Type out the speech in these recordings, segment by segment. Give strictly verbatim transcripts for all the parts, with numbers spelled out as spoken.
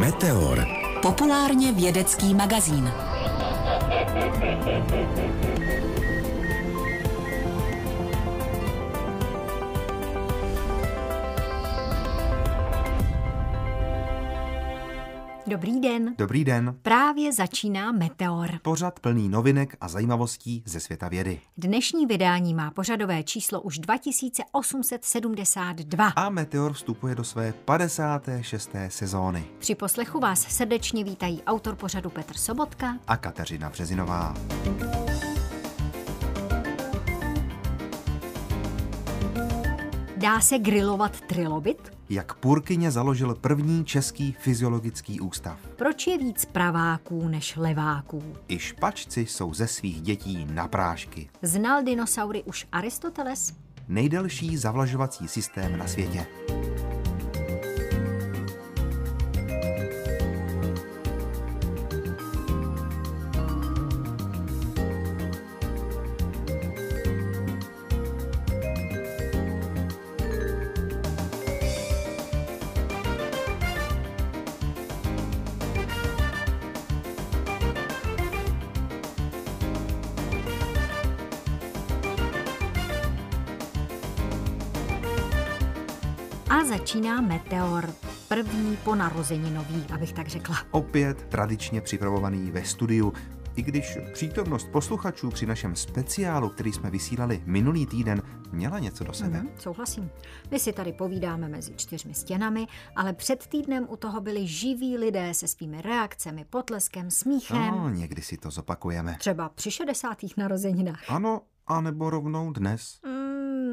Meteor. Populárně vědecký magazín. Dobrý den. Dobrý den. Právě začíná Meteor. Pořad plný novinek a zajímavostí ze světa vědy. Dnešní vydání má pořadové číslo už dva tisíce osm set sedmdesát dva. A Meteor vstupuje do své padesáté šesté sezóny. Při poslechu vás srdečně vítají autor pořadu Petr Sobotka a Kateřina Březinová. Dá se grilovat trilobit? Jak Purkyně založil první český fyziologický ústav. Proč je víc praváků než leváků? I špačci jsou ze svých dětí na prášky. Znal dinosaury už Aristoteles? Nejdelší zavlažovací systém na světě. A začíná Meteor, první ponarozeninový, abych tak řekla. Opět tradičně připravovaný ve studiu, i když přítomnost posluchačů při našem speciálu, který jsme vysílali minulý týden, měla něco do sebe. Mm, souhlasím. My si tady povídáme mezi čtyřmi stěnami, ale před týdnem u toho byli živí lidé se svými reakcemi, potleskem, smíchem. No, někdy si to zopakujeme. Třeba při šedesátých narozeninách. Ano, anebo rovnou dnes. Mm,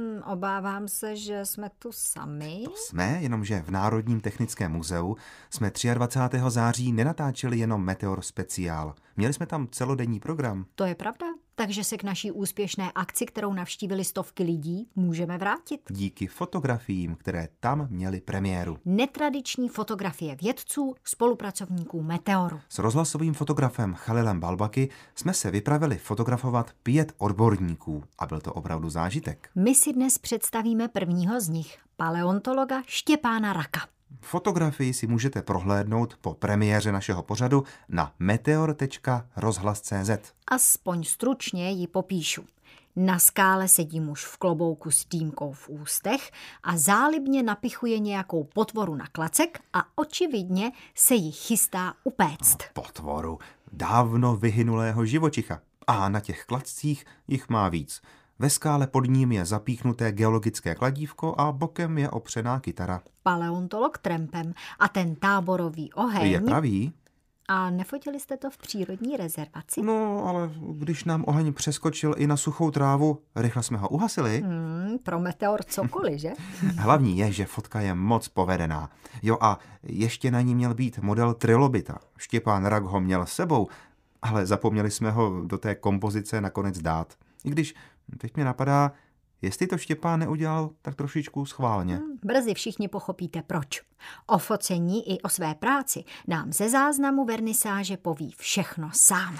obávám se, že jsme tu sami. To jsme, jenomže v Národním technickém muzeu jsme dvacátého třetího září nenatáčeli jenom Meteor speciál. Měli jsme tam celodenní program. To je pravda, takže se k naší úspěšné akci, kterou navštívili stovky lidí, můžeme vrátit. Díky fotografiím, které tam měly premiéru. Netradiční fotografie vědců, spolupracovníků Meteoru. S rozhlasovým fotografem Chalilem Balbaky jsme se vypravili fotografovat pět odborníků a byl to opravdu zážitek. My si dnes představíme prvního z nich, paleontologa Štěpána Raka. Fotografii si můžete prohlédnout po premiéře našeho pořadu na meteor tečka rozhlas tečka cé zet. Aspoň stručně ji popíšu. Na skále sedí muž v klobouku s dýmkou v ústech a zálibně napichuje nějakou potvoru na klacek a očividně se ji chystá upéct. Potvoru dávno vyhynulého živočicha. A na těch klaccích jich má víc. Ve skále pod ním je zapíchnuté geologické kladívko a bokem je opřená kytara. Paleontolog trempem a ten táborový oheň... Je pravý? A nefotili jste to v přírodní rezervaci? No, ale když nám oheň přeskočil i na suchou trávu, rychle jsme ho uhasili. Hmm, pro Meteor cokoliv, že? Hlavní je, že fotka je moc povedená. Jo, a ještě na ní měl být model trilobita. Štěpán Rak ho měl s sebou, ale zapomněli jsme ho do té kompozice nakonec dát. I když teď mě napadá, jestli to Štěpán neudělal tak trošičku schválně. Hmm, brzy všichni pochopíte proč. O focení i o své práci nám ze záznamu vernisáže poví všechno sám.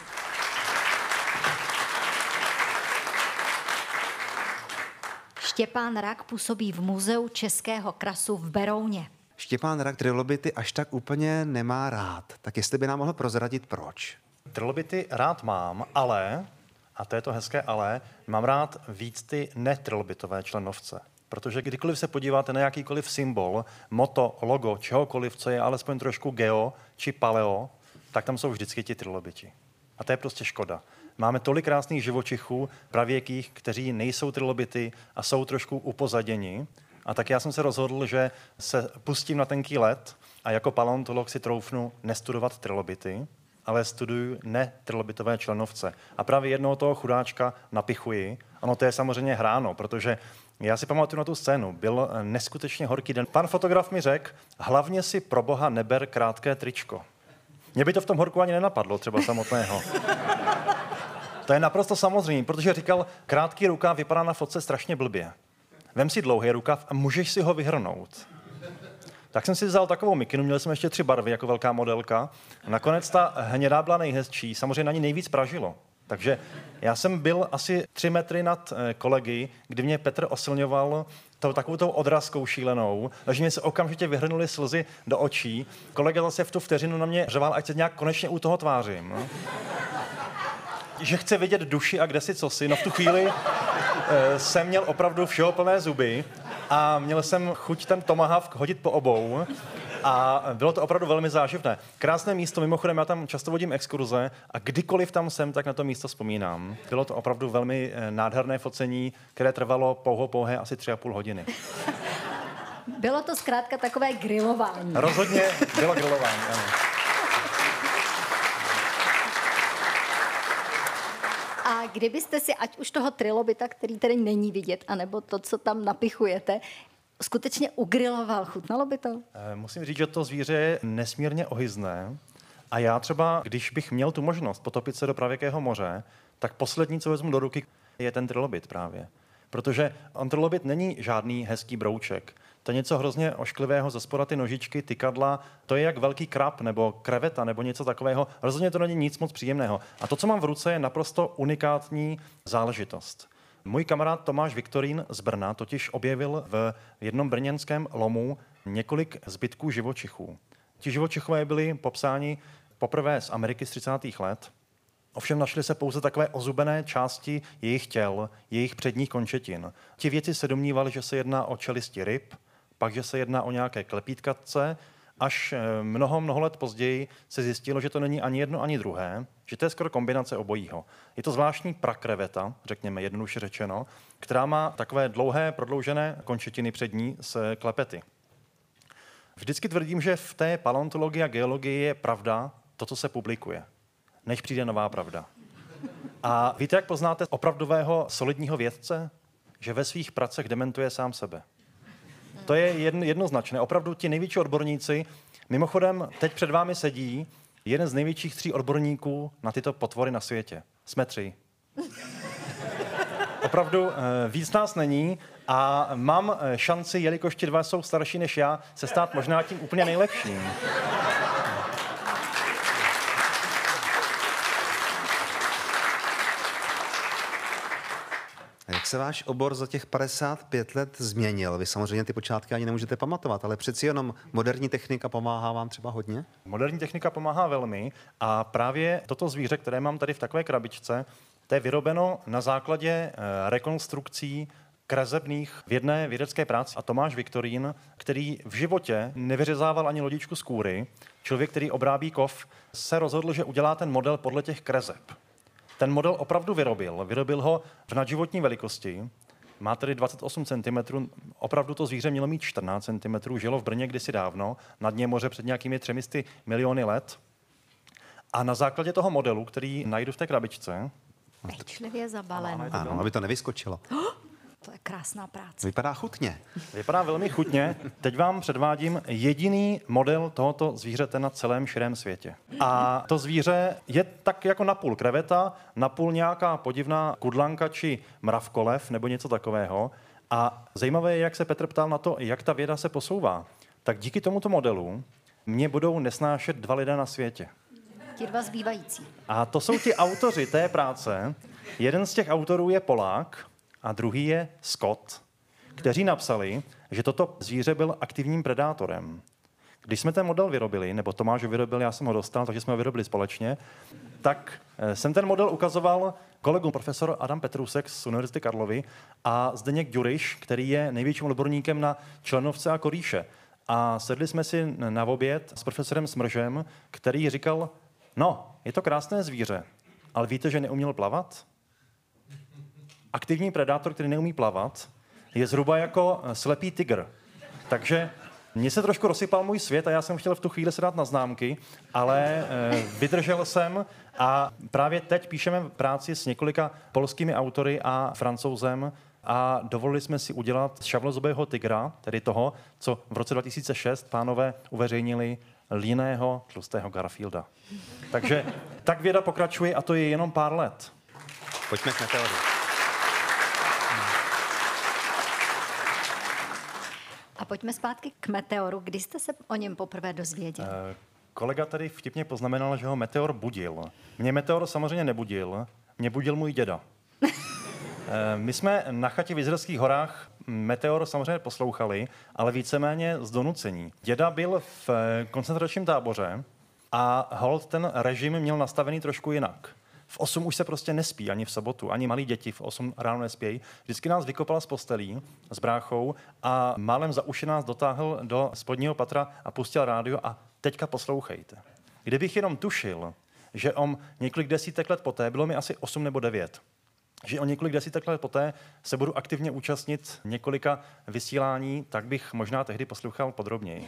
Štěpán Rak působí v Muzeu českého krasu v Berouně. Štěpán Rak trilobity až tak úplně nemá rád. Tak jestli by nám mohl prozradit proč? Trilobity rád mám, ale... A to je to hezké ale, mám rád víc ty netrilobitové členovce. Protože kdykoliv se podíváte na jakýkoliv symbol, moto, logo, čehokoliv, co je alespoň trošku geo či paleo, tak tam jsou vždycky ti trilobiti. A to je prostě škoda. Máme tolik krásných živočichů, pravěkých, kteří nejsou trilobity a jsou trošku upozaděni. A tak já jsem se rozhodl, že se pustím na tenký led a jako paleontolog si troufnu nestudovat trilobity, ale studuju netrilobitové členovce. A právě jednoho toho chudáčka napichuji. Ano, to je samozřejmě hráno, protože já si pamatuju na tu scénu. Byl neskutečně horký den. Pan fotograf mi řekl, hlavně si pro boha neber krátké tričko. Mě by to v tom horku ani nenapadlo, třeba samotného. To je naprosto samozřejmě, protože říkal, krátký rukáv vypadá na fotce strašně blbě. Vem si dlouhý rukáv a můžeš si ho vyhrnout. Tak jsem si vzal takovou mikinu, měli jsme ještě tři barvy jako velká modelka. Nakonec ta hnědá byla nejhezčí, samozřejmě na ní nejvíc pražilo. Takže já jsem byl asi tři metry nad kolegy, kdy mě Petr osilňoval tou takovou tou odrazkou šílenou, takže mi se okamžitě vyhrnuly slzy do očí. Kolega zase v tu vteřinu na mě řval, ať se nějak konečně u toho tvářím. No. Že chce vidět duši a kde si cosi. No v tu chvíli e, jsem měl opravdu všeho plné zuby a měl jsem chuť ten tomahawk hodit po obou. A bylo to opravdu velmi záživné. Krásné místo, mimochodem já tam často vodím exkurze a kdykoliv tam jsem, tak na to místo vzpomínám. Bylo to opravdu velmi nádherné focení, které trvalo pouho pouhé asi tři a půl hodiny. Bylo to zkrátka takové grilování. Rozhodně bylo grilování, ano. A kdybyste si, ať už toho trilobita, který tady není vidět, anebo to, co tam napichujete, skutečně ugriloval, chutnalo by to? Musím říct, že to zvíře je nesmírně ohyzné a já třeba, když bych měl tu možnost potopit se do pravěkého moře, tak poslední, co vezmu do ruky, je ten trilobit právě. Protože on trilobit není žádný hezký brouček. To je něco hrozně ošklivého, ze spoda ty nožičky, tykadla, to je jak velký krab nebo kreveta nebo něco takového. Rozhodně to není nic moc příjemného. A to, co mám v ruce, je naprosto unikátní záležitost. Můj kamarád Tomáš Viktorín z Brna totiž objevil v jednom brněnském lomu několik zbytků živočichů. Ti živočichové byli popsáni poprvé z Ameriky z třicátých let. Ovšem našly se pouze takové ozubené části jejich těl, jejich předních končetin. Ti vědci se domnívali, že se jedná o čelisti ryb, pak, že se jedná o nějaké klepítkatce, až mnoho, mnoho let později se zjistilo, že to není ani jedno, ani druhé, že to je skoro kombinace obojího. Je to zvláštní prakreveta, řekněme jednoduše řečeno, která má takové dlouhé, prodloužené končetiny přední s klepety. Vždycky tvrdím, že v té paleontologii a geologii je pravda to, co se publikuje, než přijde nová pravda. A víte, jak poznáte opravdového solidního vědce? Že ve svých pracech dementuje sám sebe. To je jedno, jednoznačné. Opravdu ti největší odborníci, mimochodem teď před vámi sedí jeden z největších tří odborníků na tyto potvory na světě. Jsme tři. Opravdu víc nás není a mám šanci, jelikož ti dva jsou starší než já, se stát možná tím úplně nejlepším. Jak se váš obor za těch padesát pět let změnil? Vy samozřejmě ty počátky ani nemůžete pamatovat, ale přeci jenom moderní technika pomáhá vám třeba hodně? Moderní technika pomáhá velmi a právě toto zvíře, které mám tady v takové krabičce, to je vyrobeno na základě rekonstrukcí kresebných v jedné vědecké práci. A Tomáš Viktorín, který v životě nevyřezával ani lodičku z kůry, člověk, který obrábí kov, se rozhodl, že udělá ten model podle těch kreseb. Ten model opravdu vyrobil. Vyrobil ho v nadživotní velikosti. Má tedy dvacet osm centimetrů. Opravdu to zvíře mělo mít čtrnáct centimetrů. Žilo v Brně kdysi dávno, na dně moře před nějakými třemi sty miliony let. A na základě toho modelu, který najdu v té krabičce... Pečlivě zabalen. Ano, aby to nevyskočilo. To je krásná práce. Vypadá chutně. Vypadá velmi chutně. Teď vám předvádím jediný model tohoto zvířete na celém širém světě. A to zvíře je tak jako napůl kreveta, napůl nějaká podivná kudlanka či mravkolev nebo něco takového. A zajímavé je, jak se Petr ptal na to, jak ta věda se posouvá. Tak díky tomuto modelu mě budou nesnášet dva lidé na světě. Ti dva zbývající. A to jsou ti autoři té práce. Jeden z těch autorů je Polák, a druhý je Scott, kteří napsali, že toto zvíře byl aktivním predátorem. Když jsme ten model vyrobili, nebo Tomáš ho vyrobil, já jsem ho dostal, takže jsme ho vyrobili společně, tak jsem ten model ukazoval kolegům profesor Adam Petrusek z Univerzity Karlovy a Zdeněk Ďuriš, který je největším odborníkem na členovce a korýše. A sedli jsme si na oběd s profesorem Smržem, který říkal, no, je to krásné zvíře, ale víte, že neuměl plavat? Aktivní predátor, který neumí plavat, je zhruba jako slepý tygr. Takže mně se trošku rozsypal můj svět a já jsem chtěl v tu chvíli se dát na známky, ale e, vydržel jsem a právě teď píšeme práci s několika polskými autory a Francouzem a dovolili jsme si udělat z šavlozubého tygra, tedy toho, co v roce dva tisíce šest pánové uveřejnili líného tlustého Garfielda. Takže tak věda pokračuje a to je jenom pár let. Pojďme k meteoru. A pojďme zpátky k meteoru. Kdy jste se o něm poprvé dozvěděl? E, kolega tady vtipně poznamenal, že ho meteor budil. Mě meteor samozřejmě nebudil, mě budil můj děda. My jsme na chatě v Jizerských horách Meteor samozřejmě poslouchali, ale víceméně z donucení. Děda byl v koncentračním táboře a holt ten režim měl nastavený trošku jinak. V osm už se prostě nespí, ani v sobotu, ani malí děti v osm ráno nespějí. Vždycky nás vykopal z postelí s bráchou a málem za uši nás dotáhl do spodního patra a pustil rádio a teďka poslouchejte. Kdybych jenom tušil, že o několik desítek let poté, bylo mi asi osm nebo devět, že o několik desítek let poté se budu aktivně účastnit několika vysílání, tak bych možná tehdy poslouchal podrobněji.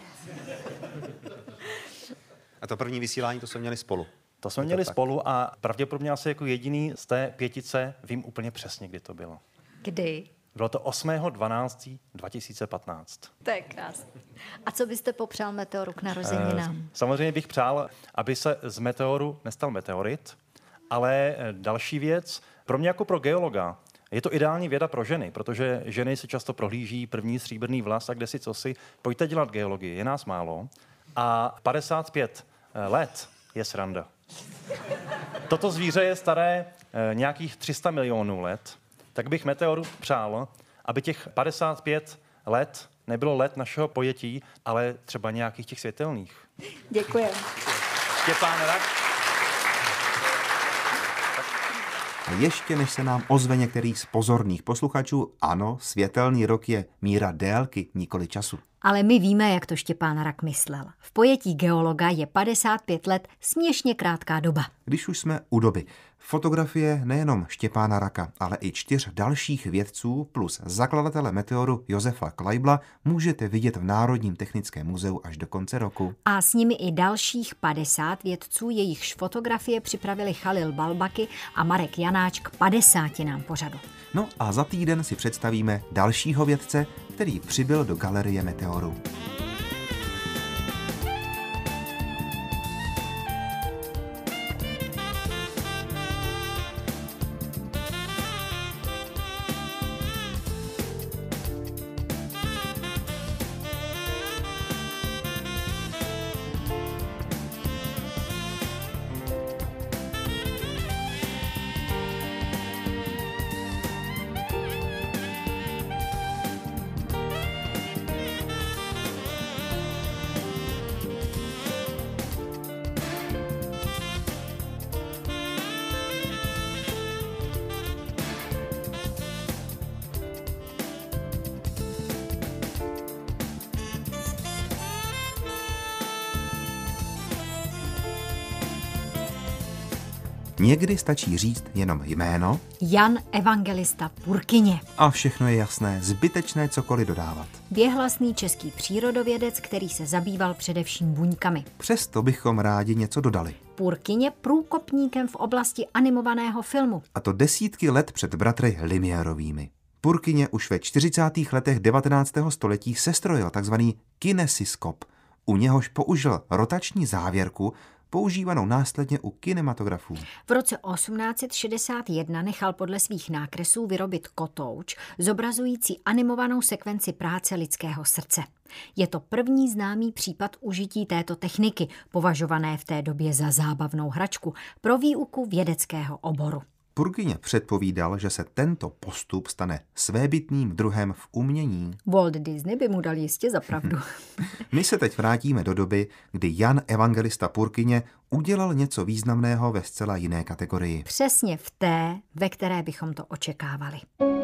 A to první vysílání, to jsme měli spolu. To jsme měli spolu a pravděpodobně asi jako jediný z té pětice vím úplně přesně, kdy to bylo. Kdy? Bylo to osmého dvanáctého dva tisíce patnáct. To je krásné. A co byste popřál Meteoru k narozeninám? Samozřejmě bych přál, aby se z meteoru nestal meteorit, ale další věc, pro mě jako pro geologa, je to ideální věda pro ženy, protože ženy si často prohlíží první stříbrný vlas a kde si cosi. Pojďte dělat geologii, je nás málo. A padesát pět let je sranda. Toto zvíře je staré e, nějakých tři sta milionů let, tak bych Meteoru přál, aby těch padesát pět let nebylo let našeho pojetí, ale třeba nějakých těch světelných. Děkuji. Štěpán Rak. A ještě než se nám ozve některý z pozorných posluchačů, ano, světelný rok je míra délky, nikoli času. Ale my víme, jak to Štěpán Rak myslel. V pojetí geologa je padesát pět let směšně krátká doba. Když už jsme u doby, fotografie nejenom Štěpána Raka, ale i čtyř dalších vědců plus zakladatele Meteoru Josefa Kleibla můžete vidět v Národním technickém muzeu až do konce roku. A s nimi i dalších padesát vědců, jejichž fotografie připravili Chalil Balbaki a Marek Janáč k padesátinám pořadu. No a za týden si představíme dalšího vědce, který přibyl do galerie Meteoru. Někdy stačí říct jenom jméno Jan Evangelista Purkyně. a všechno je jasné, zbytečné cokoliv dodávat. Věhlasný český přírodovědec, který se zabýval především buňkami. Přesto bychom rádi něco dodali. Purkyně průkopníkem v oblasti animovaného filmu. A to desítky let před bratry Lumiérovými. Purkyně už ve čtyřicátých letech devatenáctého století sestrojil takzvaný kinesiskop, u něhož použil rotační závěrku, používanou následně u kinematografů. V roce osmnáct set šedesát jedna nechal podle svých nákresů vyrobit kotouč, zobrazující animovanou sekvenci práce lidského srdce. Je to první známý případ užití této techniky, považované v té době za zábavnou hračku, pro výuku vědeckého oboru. Purkyně předpovídal, že se tento postup stane svébytným druhem v umění. Walt Disney by mu dal jistě za pravdu. My se teď vrátíme do doby, kdy Jan Evangelista Purkyně udělal něco významného ve zcela jiné kategorii. Přesně v té, ve které bychom to očekávali.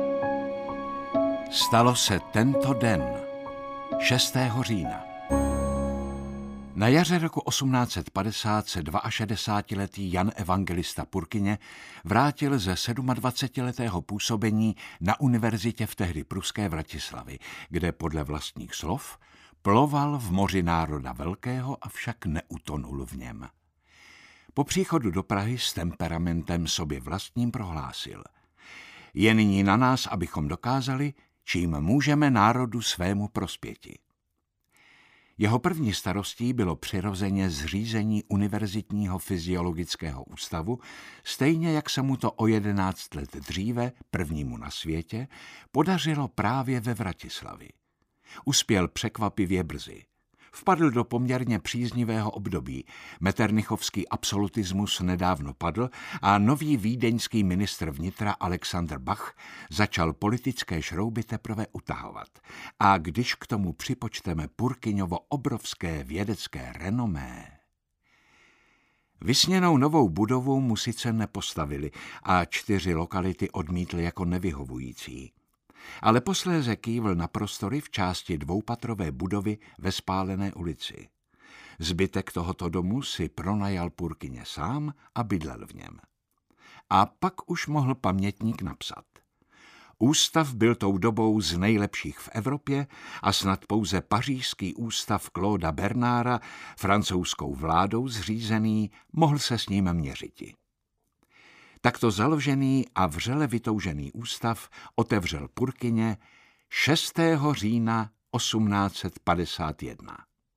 Stalo se tento den, šestého října. Na jaře roku osmnáct set padesát se šedesátiletý Jan Evangelista Purkyně vrátil ze sedmadvacetiletého působení na univerzitě v tehdy pruské Vratislavi, kde podle vlastních slov ploval v moři národa velkého, avšak neutonul v něm. Po příchodu do Prahy s temperamentem sobě vlastním prohlásil: je nyní na nás, abychom dokázali, čím můžeme národu svému prospěti. Jeho první starostí bylo přirozeně zřízení Univerzitního fyziologického ústavu, stejně jak se mu to o jedenáct let dříve, prvnímu na světě, podařilo právě ve Vratislavi. Uspěl překvapivě brzy. vpadl do poměrně příznivého období. Metternichovský absolutismus nedávno padl a nový vídeňský ministr vnitra Alexander Bach začal politické šrouby teprve utahovat. A když k tomu připočteme Purkyňovo obrovské vědecké renomé... Vysněnou novou budovu mu sice nepostavili a čtyři lokality odmítli jako nevyhovující. Ale posléze kývl na prostory v části dvoupatrové budovy ve Spálené ulici. Zbytek tohoto domu si pronajal Purkyně sám a bydlel v něm. A pak už mohl pamětník napsat. Ústav byl tou dobou z nejlepších v Evropě a snad pouze pařížský ústav Clauda Bernarda, francouzskou vládou zřízený, mohl se s ním měřiti. Takto založený a vřele vytoužený ústav otevřel Purkyně šestého října osmnáct set padesát jedna.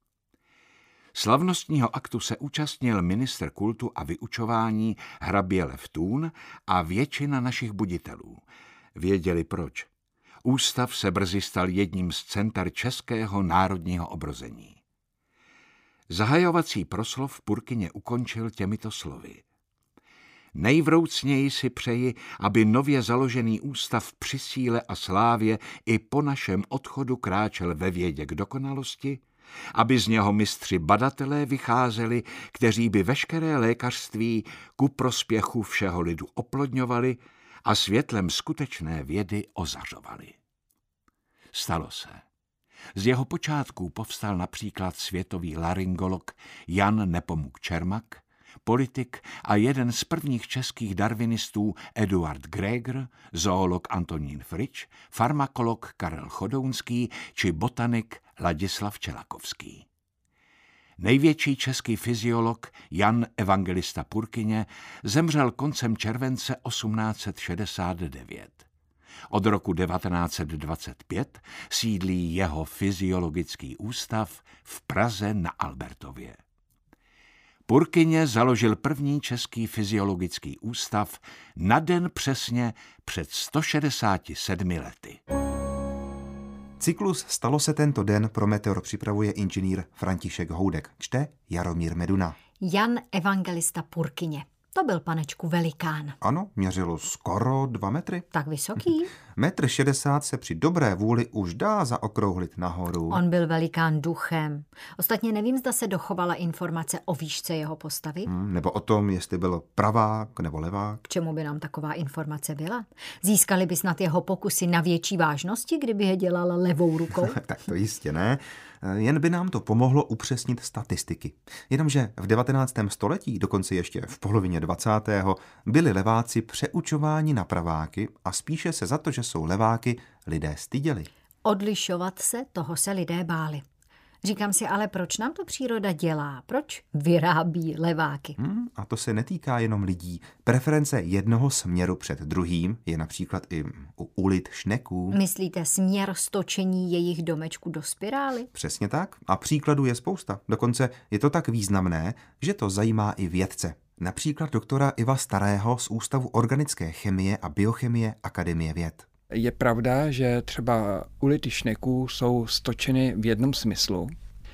Slavnostního aktu se účastnil ministr kultu a vyučování hrabě Lev Thun a většina našich buditelů. Věděli proč. Ústav se brzy stal jedním z center českého národního obrození. Zahajovací proslov v Purkyně ukončil těmito slovy. Nejvroucněji si přeji, aby nově založený ústav při síle a slávě i po našem odchodu kráčel ve vědě k dokonalosti, aby z něho mistři badatelé vycházeli, kteří by veškeré lékařství ku prospěchu všeho lidu oplodňovali a světlem skutečné vědy ozařovali. Stalo se. Z jeho počátků povstal například světový laryngolog Jan Nepomuk Čermak, politik a jeden z prvních českých darwinistů Eduard Gregor, zoolog Antonín Frič, farmakolog Karel Chodounský či botanik Ladislav Čelakovský. Největší český fyziolog Jan Evangelista Purkyně zemřel koncem července osmnáct set šedesát devět. Od roku devatenáct set dvacet pět sídlí jeho fyziologický ústav v Praze na Albertově. Purkyně založil první český fyziologický ústav na den přesně před sto šedesáti sedmi lety. Cyklus Stalo se tento den pro Meteor připravuje inženýr František Houdek. Čte Jaromír Meduna. Jan Evangelista Purkyně. To byl, panečku, velikán. Ano, měřilo skoro dva metry. Tak vysoký? Metr šedesát se při dobré vůli už dá zaokrouhlit nahoru. On byl velikán duchem. Ostatně nevím, zda se dochovala informace o výšce jeho postavy. Hmm, nebo o tom, jestli byl pravák nebo levák. K čemu by nám taková informace byla? Získali by snad jeho pokusy na větší vážnosti, kdyby je dělala levou rukou? Tak to jistě ne. Jen by nám to pomohlo upřesnit statistiky. Jenomže v devatenáctém století, dokonce ještě v polovině dvacátého byli leváci přeučováni na praváky a spíše se za to, že jsou leváky, lidé styděli. Odlišovat se, toho se lidé báli. Říkám si, ale proč nám to příroda dělá? Proč vyrábí leváky? Hmm, a to se netýká jenom lidí. Preference jednoho směru před druhým je například i u ulit šneků. Myslíte směr stočení jejich domečku do spirály? Přesně tak. A příkladů je spousta. Dokonce je to tak významné, že to zajímá i vědce. Například doktora Iva Starého z Ústavu organické chemie a biochemie Akademie věd. Je pravda, že třeba ulity šneků jsou stočeny v jednom smyslu.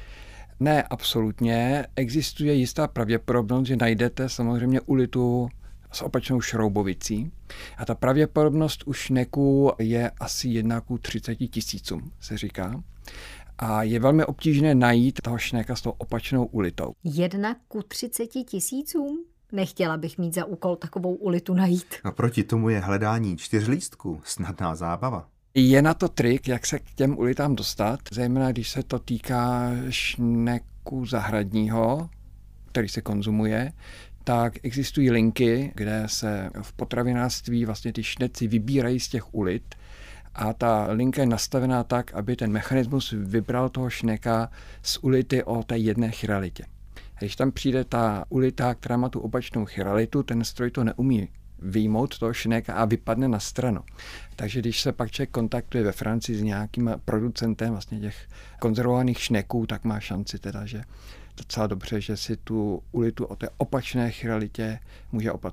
Ne absolutně, existuje jistá pravděpodobnost, že najdete samozřejmě ulitu s opačnou šroubovicí. A ta pravděpodobnost u šneků je asi jedna ku třiceti tisícům, se říká. A je velmi obtížné najít toho šneka s tou opačnou ulitou. Jedna ku třiceti tisícům? Nechtěla bych mít za úkol takovou ulitu najít. A proti tomu je hledání čtyřlístků snadná zábava. Je na to trik, jak se k těm ulitám dostat, zejména když se to týká šneku zahradního, který se konzumuje, tak existují linky, kde se v potravinářství vlastně ty šneci vybírají z těch ulit a ta linka je nastavená tak, aby ten mechanismus vybral toho šneka z ulity o té jedné chiralitě. Když tam přijde ta ulita, která má tu opačnou chiralitu, ten stroj to neumí vyjmout toho šneka a vypadne na stranu. Takže když se pak člověk kontaktuje ve Francii s nějakým producentem vlastně těch konzervovaných šneků, tak má šanci teda, že docela dobře, že si tu ulitu o té opačné chiralitě může opatřit.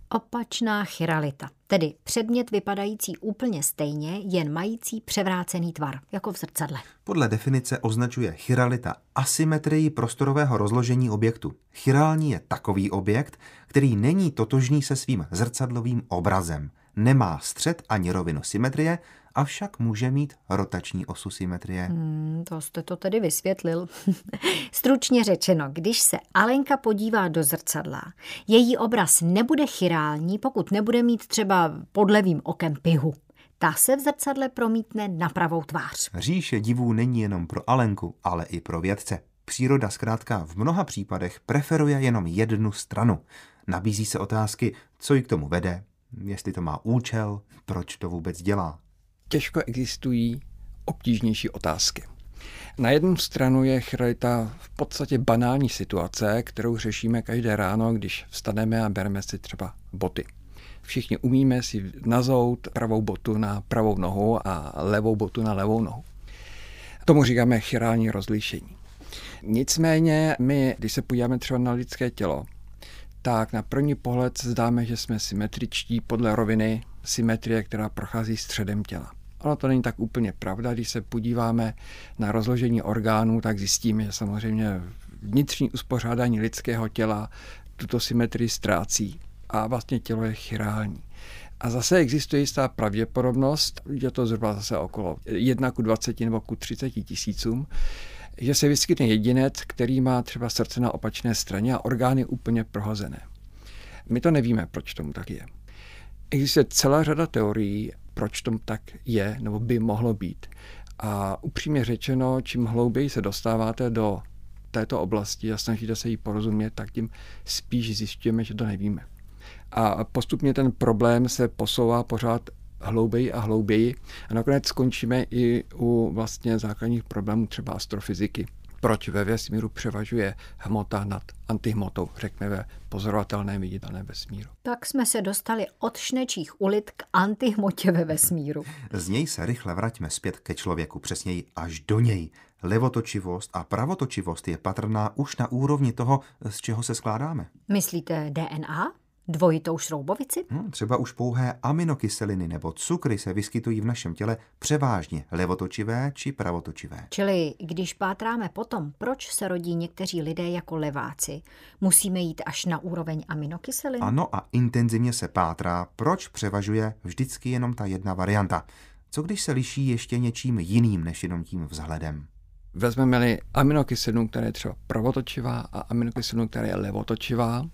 Opačná chiralita, tedy předmět vypadající úplně stejně, jen mající převrácený tvar, jako v zrcadle. Podle definice označuje chiralita asymetrii prostorového rozložení objektu. Chirální je takový objekt, který není totožný se svým zrcadlovým obrazem. Nemá střed ani rovinu symetrie, avšak může mít rotační osu symetrie. Hmm, to jste to tedy vysvětlil. Stručně řečeno, když se Alenka podívá do zrcadla, její obraz nebude chirální, pokud nebude mít třeba pod levým okem pihu. Ta se v zrcadle promítne na pravou tvář. Říše divů není jenom pro Alenku, ale i pro vědce. Příroda zkrátka v mnoha případech preferuje jenom jednu stranu. Nabízí se otázky, co ji k tomu vede, jestli to má účel, proč to vůbec dělá. Těžko existují obtížnější otázky. Na jednu stranu je chiralita v podstatě banální situace, kterou řešíme každé ráno, když vstaneme a bereme si třeba boty. Všichni umíme si nazout pravou botu na pravou nohu a levou botu na levou nohu. Tomu říkáme chirální rozlišení. Nicméně my, když se podíváme třeba na lidské tělo, tak na první pohled se zdáme, že jsme symetričtí podle roviny symetrie, která prochází středem těla. Ono to není tak úplně pravda, když se podíváme na rozložení orgánů, tak zjistíme, že samozřejmě vnitřní uspořádání lidského těla tuto symetrii ztrácí a vlastně tělo je chirální. A zase existuje jistá pravděpodobnost, je to zhruba zase okolo jedna ku dvaceti nebo ku třiceti tisícům, že se vyskytne jedinec, který má třeba srdce na opačné straně a orgány úplně prohozené. My to nevíme, proč tomu tak je. Existuje celá řada teorií, proč tomu tak je nebo by mohlo být. A upřímně řečeno, čím hlouběji se dostáváte do této oblasti a snažíte se jí porozumět, tak tím spíš zjišťujeme, že to nevíme. A postupně ten problém se posouvá pořád hlouběji a hlouběji a nakonec skončíme i u vlastně základních problémů třeba astrofyziky. Proč ve vesmíru převažuje hmota nad antihmotou, řekněme ve pozorovatelném viditelném vesmíru. Tak jsme se dostali od šnečích ulic k antihmotě ve vesmíru. Z něj se rychle vraťme zpět ke člověku, přesněji až do něj. Levotočivost a pravotočivost je patrná už na úrovni toho, z čeho se skládáme. Myslíte D N A? Dvojitou šroubovici? Hmm, třeba už pouhé aminokyseliny nebo cukry se vyskytují v našem těle převážně levotočivé či pravotočivé. Čili když pátráme po tom, proč se rodí někteří lidé jako leváci, musíme jít až na úroveň aminokyselin? Ano, a intenzivně se pátrá, proč převažuje vždycky jenom ta jedna varianta. Co když se liší ještě něčím jiným než jenom tím vzhledem? Vezmeme-li aminokyselinu, která je třeba pravotočivá a aminokyselinu, která je levotočivá,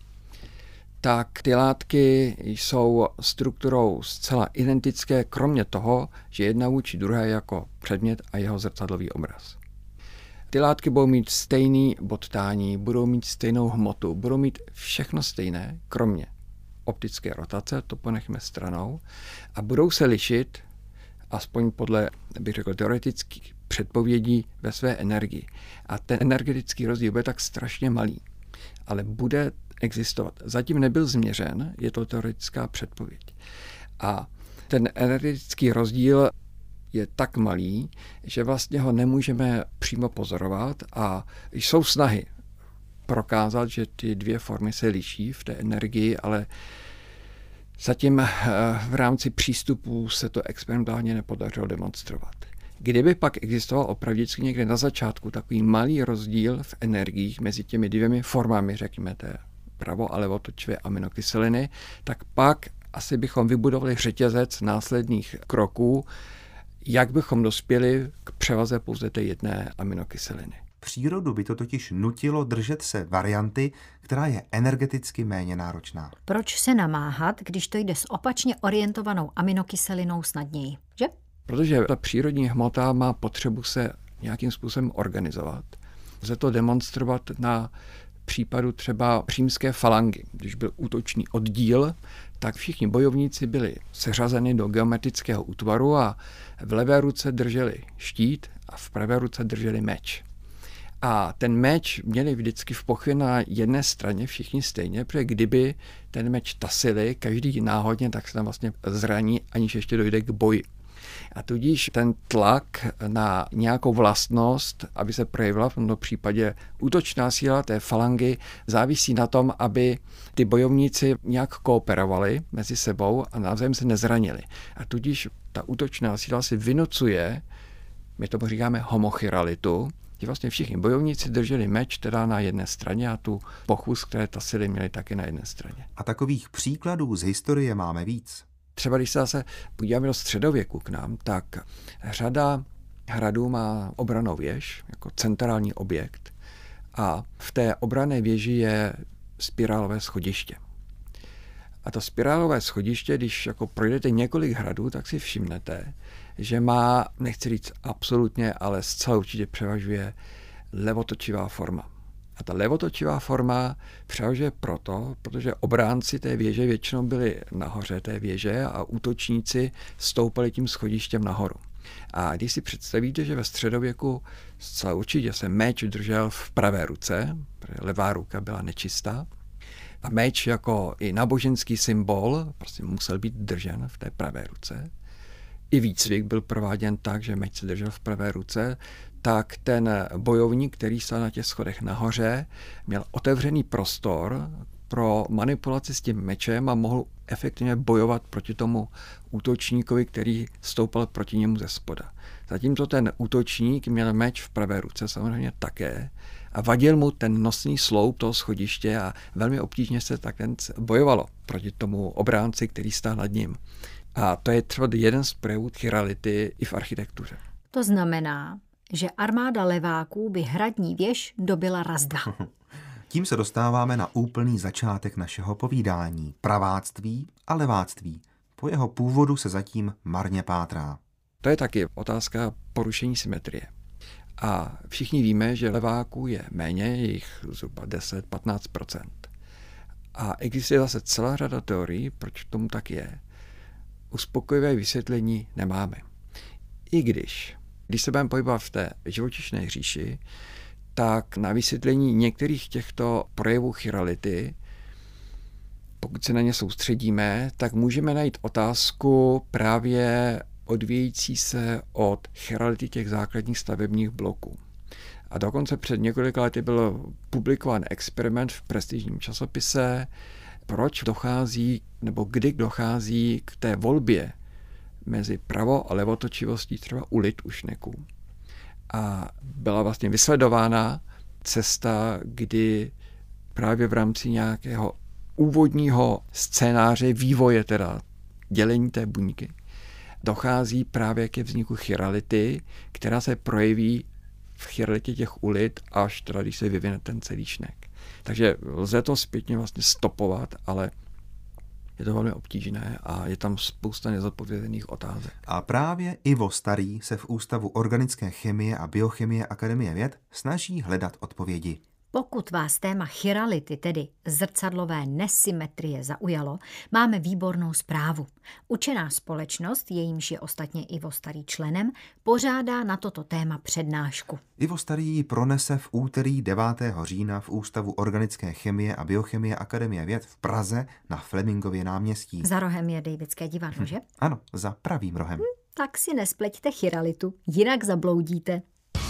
tak ty látky jsou strukturou zcela identické, kromě toho, že jedna vůči druhé je jako předmět a jeho zrcadlový obraz. Ty látky budou mít stejný bod tání, budou mít stejnou hmotu, budou mít všechno stejné, kromě optické rotace, to ponechme stranou, a budou se lišit, aspoň podle, bych řekl, teoretických předpovědí ve své energii. A ten energetický rozdíl bude tak strašně malý, ale bude existovat. Zatím nebyl změřen, je to teoretická předpověď. A ten energetický rozdíl je tak malý, že vlastně ho nemůžeme přímo pozorovat a jsou snahy prokázat, že ty dvě formy se liší v té energii, ale zatím v rámci přístupů se to experimentálně nepodařilo demonstrovat. Kdyby pak existoval opravdicky někde na začátku takový malý rozdíl v energiích mezi těmi dvěmi formami, řekněme té pravo- a levotočivé aminokyseliny, tak pak asi bychom vybudovali řetězec následných kroků, jak bychom dospěli k převaze pouze té jedné aminokyseliny. Přírodu by to totiž nutilo držet se varianty, která je energeticky méně náročná. Proč se namáhat, když to jde s opačně orientovanou aminokyselinou snadněji, že? Protože ta přírodní hmota má potřebu se nějakým způsobem organizovat. Lze to demonstrovat na případu třeba římské falangy. Když byl útočný oddíl, tak všichni bojovníci byli seřazeni do geometrického útvaru a v levé ruce drželi štít a v pravé ruce drželi meč. A ten meč měli vždycky v pochvě na jedné straně všichni stejně, protože kdyby ten meč tasili každý náhodně, tak se tam vlastně zraní, aniž ještě dojde k boji. A tudíž ten tlak na nějakou vlastnost, aby se projevila v tomto případě útočná síla té falangy, závisí na tom, aby ty bojovníci nějak kooperovali mezi sebou a navzájem se nezranili. A tudíž ta útočná síla si vynucuje, my tomu říkáme homochiralitu, že vlastně všichni bojovníci drželi meč teda na jedné straně a tu pochůz, které ta síly měly taky na jedné straně. A takových příkladů z historie máme víc. Třeba když se zase podíváme do středověku k nám, tak řada hradů má obrannou věž jako centrální objekt a v té obranné věži je spirálové schodiště. A to spirálové schodiště, když jako projdete několik hradů, tak si všimnete, že má, nechci říct absolutně, ale zcela určitě převažuje levotočivá forma. A ta levotočivá forma převažuje proto, protože obránci té věže většinou byli nahoře té věže a útočníci stoupali tím schodištěm nahoru. A když si představíte, že ve středověku zcela určitě se meč držel v pravé ruce, protože levá ruka byla nečistá, a meč jako i náboženský symbol prostě musel být držen v té pravé ruce. I výcvik byl prováděn tak, že meč se držel v pravé ruce, tak ten bojovník, který stál na těch schodech nahoře, měl otevřený prostor pro manipulaci s tím mečem a mohl efektivně bojovat proti tomu útočníkovi, který stoupal proti němu ze spoda. Zatímco ten útočník měl meč v pravé ruce samozřejmě také a vadil mu ten nosný sloup toho schodiště a velmi obtížně se tak bojovalo proti tomu obránci, který stál nad ním. A to je třeba jeden z projevů chirality i v architektuře. To znamená, že armáda leváků by hradní věž dobila raz dva. Tím se dostáváme na úplný začátek našeho povídání. Praváctví a leváctví. Po jeho původu se zatím marně pátrá. To je taky otázka porušení symetrie. A všichni víme, že leváků je méně, je jich zhruba deset až patnáct procent. A existuje zase celá řada teorií, proč tomu tak je. Uspokojivé vysvětlení nemáme. I když, když se budeme pohybovat v té živočišné říši, tak na vysvětlení některých těchto projevů chirality, pokud se na ně soustředíme, tak můžeme najít otázku právě odvíjející se od chirality těch základních stavebních bloků. A dokonce před několika lety byl publikován experiment v prestižním časopise, proč dochází, nebo kdy dochází k té volbě mezi pravo- a levotočivostí třeba u lid u šneků. A byla vlastně vysledována cesta, kdy právě v rámci nějakého úvodního scénáře vývoje, teda dělení té buňky, dochází právě ke vzniku chirality, která se projeví v chiralitě těch ulit, až teda, když se vyvine ten celý šnek. Takže lze to zpětně vlastně stopovat, ale je to velmi obtížné a je tam spousta nezodpovězených otázek. A právě Ivo Starý se v Ústavu organické chemie a biochemie Akademie věd snaží hledat odpovědi. Pokud vás téma chirality, tedy zrcadlové nesymetrie, zaujalo, máme výbornou zprávu. Učená společnost, jejímž je ostatně Ivo Starý členem, pořádá na toto téma přednášku. Ivo Starý ji pronese v úterý devátého října v Ústavu organické chemie a biochemie Akademie věd v Praze na Flemingově náměstí. Za rohem je Davidské divadlo, že? Ano, za pravým rohem. Hm, tak si nespleťte chiralitu, jinak zabloudíte.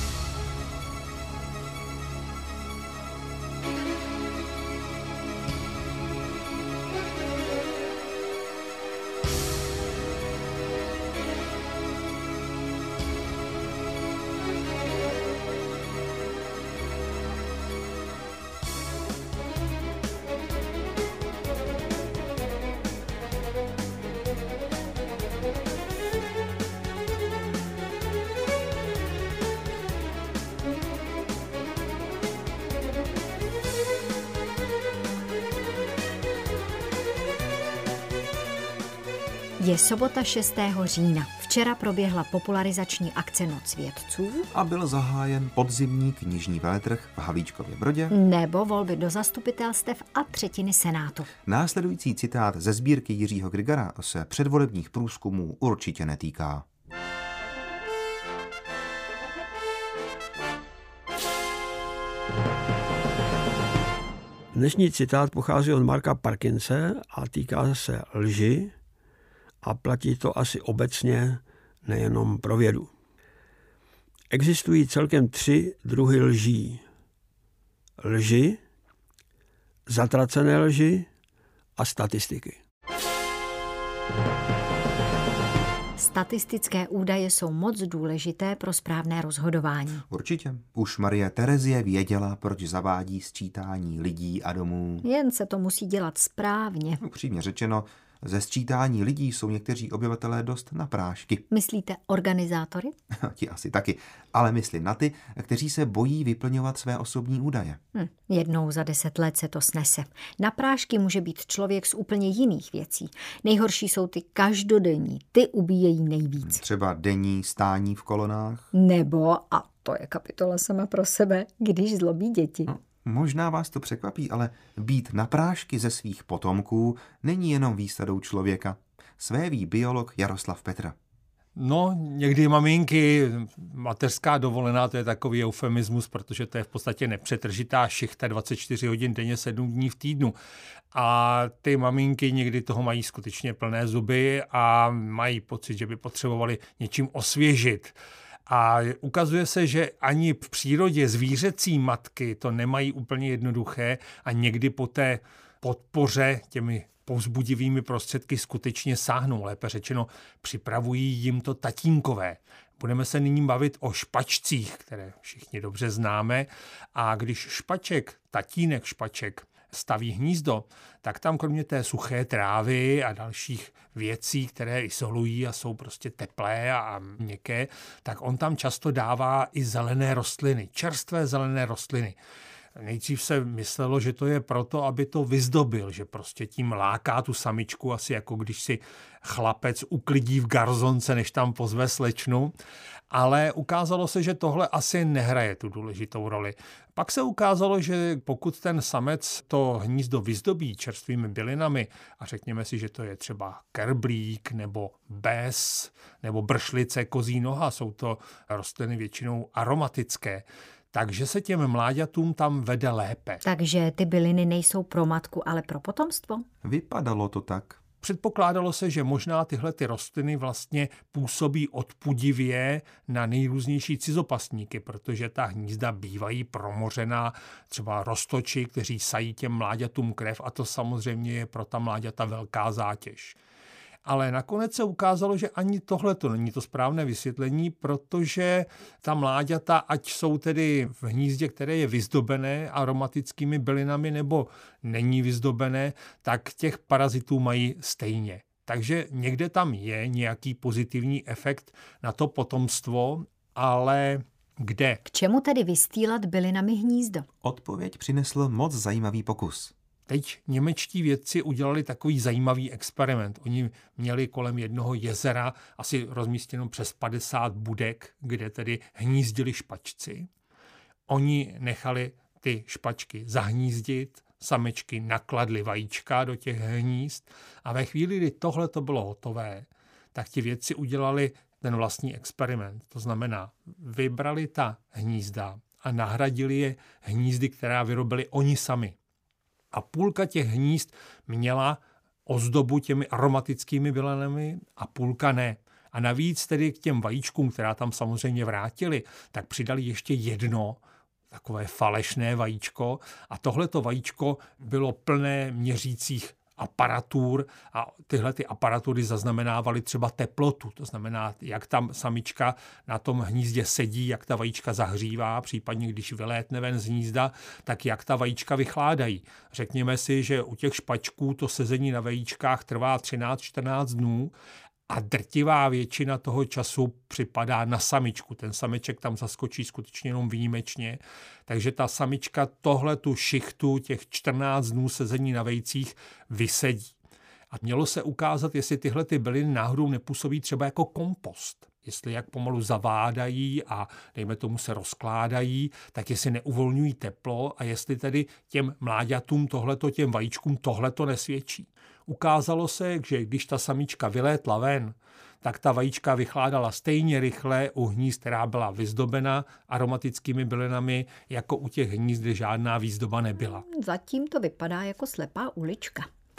Je sobota šestého října. Včera proběhla popularizační akce Noc vědců. A byl zahájen podzimní knižní veletrh v Havlíčkově Brodě. Nebo volby do zastupitelstev a třetiny senátu. Následující citát ze sbírky Jiřího Grigara se předvolebních průzkumů určitě netýká. Dnešní citát pochází od Marka Parkinse a týká se lži a platí to asi obecně nejenom pro vědu. Existují celkem tři druhy lží. Lži, zatracené lži a statistiky. Statistické údaje jsou moc důležité pro správné rozhodování. Určitě. Už Marie Terezie věděla, proč zavádí sčítání lidí a domů. Jen se to musí dělat správně. Upřímně řečeno, ze sčítání lidí jsou někteří obyvatelé dost na prášky. Myslíte organizátory? Ti asi taky. Ale myslím na ty, kteří se bojí vyplňovat své osobní údaje. Hm, jednou za deset let se to snese. Na prášky může být člověk z úplně jiných věcí. Nejhorší jsou ty každodenní, ty ubíjejí nejvíc. Třeba denní stání v kolonách. Nebo, a to je kapitola sama pro sebe, když zlobí děti. No. Možná vás to překvapí, ale být na prášky ze svých potomků není jenom výsadou člověka. Své ví biolog Jaroslav Petra. No, někdy maminky, mateřská dovolená, to je takový eufemismus, protože to je v podstatě nepřetržitá šichta dvacet čtyři hodin denně, sedm dní v týdnu. A ty maminky někdy toho mají skutečně plné zuby a mají pocit, že by potřebovali něčím osvěžit. A ukazuje se, že ani v přírodě zvířecí matky to nemají úplně jednoduché a někdy po té podpoře těmi povzbudivými prostředky skutečně sáhnou. Lépe řečeno, připravují jim to tatínkové. Budeme se nyní bavit o špačcích, které všichni dobře známe. A když špaček, tatínek špaček, staví hnízdo, tak tam kromě té suché trávy a dalších věcí, které izolují a jsou prostě teplé a měkké, tak on tam často dává i zelené rostliny, čerstvé zelené rostliny. Nejdřív se myslelo, že to je proto, aby to vyzdobil, že prostě tím láká tu samičku, asi jako když si chlapec uklidí v garzonce, než tam pozve slečnu. Ale ukázalo se, že tohle asi nehraje tu důležitou roli. Pak se ukázalo, že pokud ten samec to hnízdo vyzdobí čerstvými bylinami a řekněme si, že to je třeba kerblík nebo bez nebo bršlice, kozí noha, jsou to rostliny většinou aromatické, takže se těm mláďatům tam vede lépe. Takže ty byliny nejsou pro matku, ale pro potomstvo? Vypadalo to tak. Předpokládalo se, že možná tyhle ty rostliny vlastně působí odpudivě na nejrůznější cizopasníky, protože ta hnízda bývají promořená, třeba roztoči, kteří sají těm mláďatům krev a to samozřejmě je pro ta mláďata velká zátěž. Ale nakonec se ukázalo, že ani tohle to není to správné vysvětlení, protože ta mláďata, ať jsou tedy v hnízdě, které je vyzdobené aromatickými bylinami nebo není vyzdobené, tak těch parazitů mají stejně. Takže někde tam je nějaký pozitivní efekt na to potomstvo, ale kde? K čemu tedy vystýlat bylinami hnízdo? Odpověď přinesl moc zajímavý pokus. Teď němečtí vědci udělali takový zajímavý experiment. Oni měli kolem jednoho jezera asi rozmístěno přes padesát budek, kde tedy hnízdili špačci. Oni nechali ty špačky zahnízdit, samečky nakladly vajíčka do těch hnízd a ve chvíli, kdy tohle to bylo hotové, tak ti vědci udělali ten vlastní experiment. To znamená, vybrali ta hnízda a nahradili je hnízdy, která vyrobili oni sami. A půlka těch hnízd měla ozdobu těmi aromatickými bylinami a půlka ne. A navíc tedy k těm vajíčkům, která tam samozřejmě vrátili, tak přidali ještě jedno takové falešné vajíčko a tohleto vajíčko bylo plné měřících aparatur a tyhle ty aparatury zaznamenávaly třeba teplotu. To znamená, jak tam samička na tom hnízdě sedí, jak ta vajíčka zahřívá, případně když vylétne ven z hnízda, tak jak ta vajíčka vychládají. Řekněme si, že u těch špačků to sezení na vajíčkách trvá třináct čtrnáct dnů a drtivá většina toho času připadá na samičku. Ten sameček tam zaskočí skutečně jenom výjimečně. Takže ta samička tohle tu šichtu těch čtrnáct dnů sezení na vejcích vysedí. A mělo se ukázat, jestli tyhle ty byliny náhodou nepůsobí třeba jako kompost. Jestli jak pomalu zavádají a dejme tomu se rozkládají, tak jestli neuvolňují teplo a jestli tedy těm mláďatům tohleto, těm vajíčkům tohleto nesvědčí. Ukázalo se, že když ta samička vylétla ven, tak ta vajíčka vychládala stejně rychle u hnízd, která byla vyzdobena aromatickými bylinami, jako u těch hnízd, kde žádná výzdoba nebyla. Zatím to vypadá jako slepá ulička.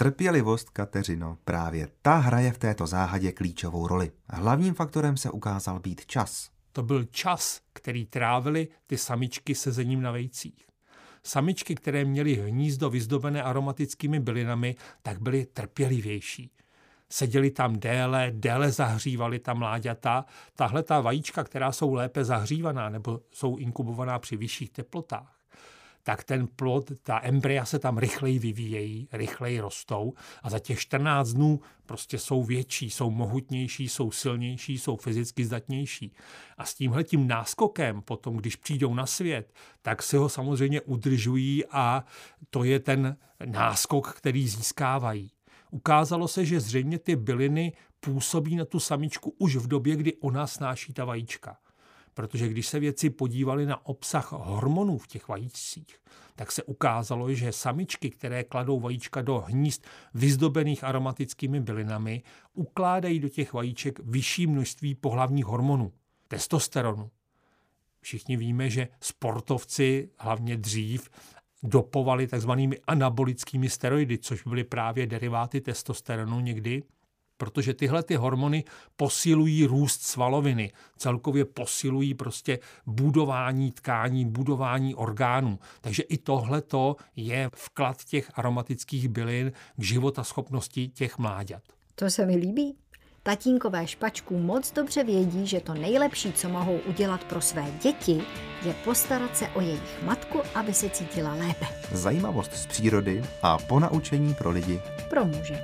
Trpělivost, Kateřino, právě ta hraje v této záhadě klíčovou roli. Hlavním faktorem se ukázal být čas. To byl čas, který trávily ty samičky sezením na vejcích. Samičky, které měly hnízdo vyzdobené aromatickými bylinami, tak byly trpělivější. Seděli tam déle, déle zahřívali ta mláďata. Tahle ta vajíčka, která jsou lépe zahřívaná nebo jsou inkubovaná při vyšších teplotách, tak ten plod, ta embrya se tam rychleji vyvíjejí, rychleji rostou a za těch čtrnáct dnů prostě jsou větší, jsou mohutnější, jsou silnější, jsou fyzicky zdatnější. A s tímhletím náskokem potom, když přijdou na svět, tak si ho samozřejmě udržují a to je ten náskok, který získávají. Ukázalo se, že zřejmě ty byliny působí na tu samičku už v době, kdy ona snáší ta vajíčka. Protože když se vědci podívali na obsah hormonů v těch vajíčcích, tak se ukázalo, že samičky, které kladou vajíčka do hnízd vyzdobených aromatickými bylinami, ukládají do těch vajíček vyšší množství pohlavních hormonů, testosteronu. Všichni víme, že sportovci, hlavně dřív, dopovali takzvanými anabolickými steroidy, což byly právě deriváty testosteronu někdy, protože tyhle ty hormony posilují růst svaloviny, celkově posilují prostě budování tkání, budování orgánů. Takže i tohleto je vklad těch aromatických bylin k životaschopnosti těch mláďat. To se mi líbí. Tatínkové špačků moc dobře vědí, že to nejlepší, co mohou udělat pro své děti, je postarat se o jejich matku, aby se cítila lépe. Zajímavost z přírody a ponaučení pro lidi. Pro muže.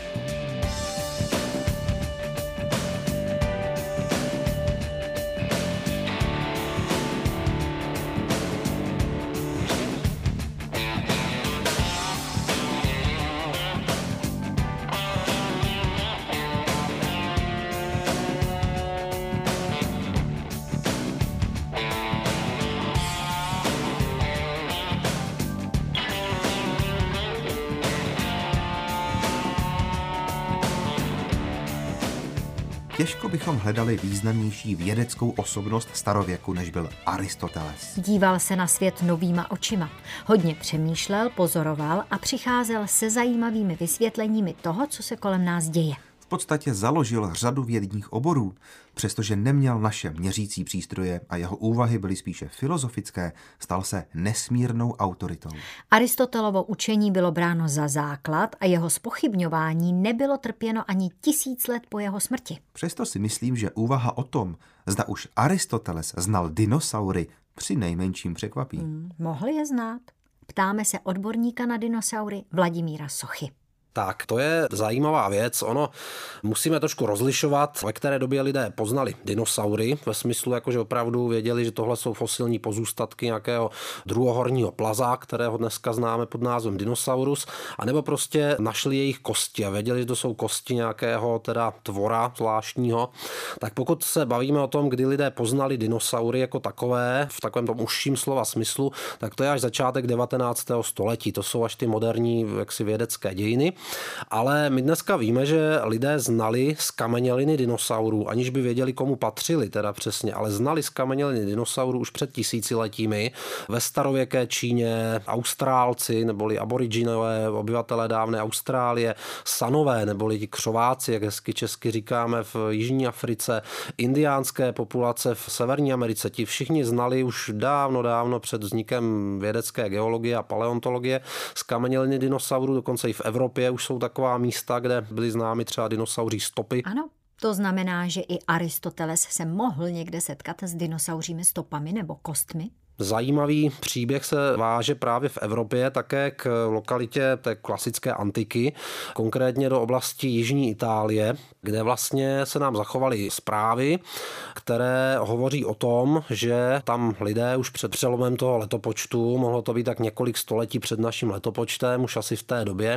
Těžko bychom hledali významnější vědeckou osobnost starověku, než byl Aristoteles. Díval se na svět novýma očima. Hodně přemýšlel, pozoroval a přicházel se zajímavými vysvětleními toho, co se kolem nás děje. V podstatě založil řadu vědních oborů, přestože neměl naše měřící přístroje a jeho úvahy byly spíše filozofické, stal se nesmírnou autoritou. Aristotelovo učení bylo bráno za základ a jeho zpochybňování nebylo trpěno ani tisíc let po jeho smrti. Přesto si myslím, že úvaha o tom, zda už Aristoteles znal dinosaury, při nejmenším překvapí. Hmm, mohl je znát. Ptáme se odborníka na dinosaury Vladimíra Sochy. Tak, to je zajímavá věc. Ono musíme trošku rozlišovat, ve které době lidé poznali dinosaury, ve smyslu, jakože opravdu věděli, že tohle jsou fosilní pozůstatky nějakého druhohorního plaza, kterého dneska známe pod názvem dinosaurus, anebo prostě našli jejich kosti a věděli, že to jsou kosti nějakého teda tvora zvláštního. Tak pokud se bavíme o tom, kdy lidé poznali dinosaury jako takové, v takovém tom užším slova smyslu, tak to je až začátek devatenáctého století. To jsou až ty moderní jaksi vědecké dějiny. Ale my dneska víme, že lidé znali zkameněliny dinosaurů, aniž by věděli, komu patřili teda přesně, ale znali zkameněliny dinosaurů už před tisíciletími. Ve starověké Číně Austrálci, neboli aboriginové obyvatelé dávné Austrálie, Sanové, neboli ti křováci, jak hezky česky říkáme, v Jižní Africe, indiánské populace v Severní Americe, ti všichni znali už dávno, dávno před vznikem vědecké geologie a paleontologie zkameněliny dinosaurů, dokonce i v Evropě už jsou taková místa, kde byly známy třeba dinosauří stopy. Ano, to znamená, že i Aristoteles se mohl někde setkat s dinosauřími stopami nebo kostmi. Zajímavý příběh se váže právě v Evropě také k lokalitě té klasické antiky, konkrétně do oblasti jižní Itálie, kde vlastně se nám zachovaly zprávy, které hovoří o tom, že tam lidé už před přelomem toho letopočtu, mohlo to být tak několik století před naším letopočtem, už asi v té době,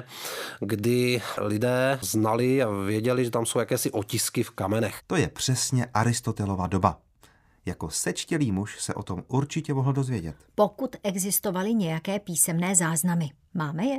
kdy lidé znali a věděli, že tam jsou jakési otisky v kamenech. To je přesně Aristotelova doba. Jako sečtělý muž se o tom určitě mohl dozvědět. Pokud existovaly nějaké písemné záznamy. Máme je?